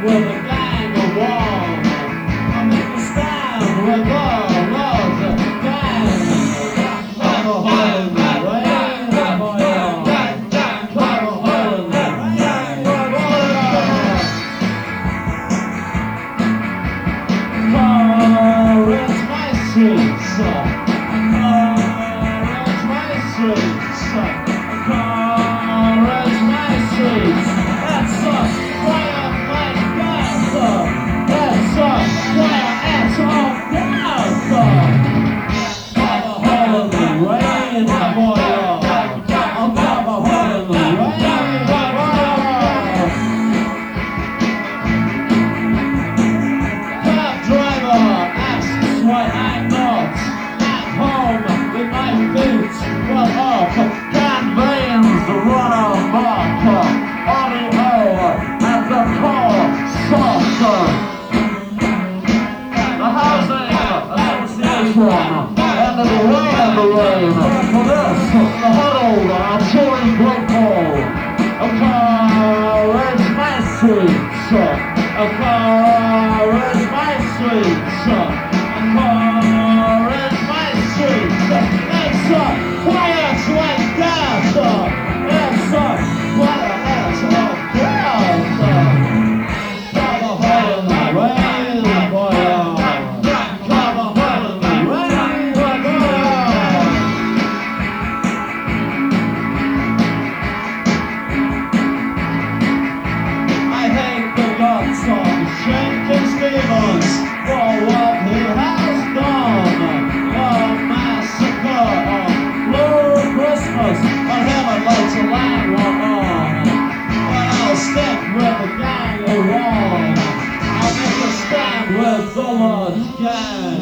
with a gang of one. I make a stand with all of the gang. Come a hole in the rain, boy. Come a hole in the rain, boy. Orange my streets, orange my streets, orange my streets. That's why I fight gas. That's why I ask all gas. Come a hole in the rain, boy. Come a hole in the rain, boy. Cab driver asks why I'm not at home with my feet well up. Can veins run amok? Audio and the car softer. The housing association and the rain for this, the huddled touring great ball. A car is my streets. A car is my streets. A car is my streets. It's quiet like gas. It's quiet as gas. Come a hole in the rain, boy. Come a hole in the rain, boy. I hate the guts of Shankin Stevens for what he has done. A massacre of Blue Christmas. I haven't liked to land one on, but I'll stick with the gang of one. I'll make a stand with the large gang.